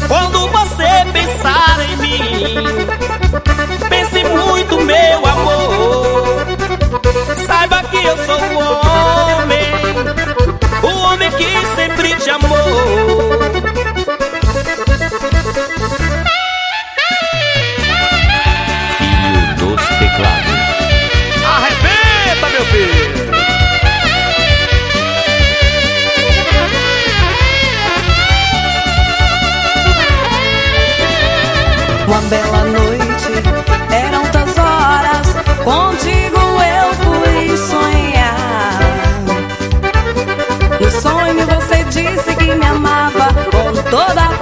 Quando você pensar em mim, pense muito, meu amor. Saiba que eu sou o homem que sempre te amou. Filho dos teclados. Arrebenta, meu filho! Uma bela noite, eram tantas horas, contigo eu fui sonhar. No sonho você disse que me amava com toda a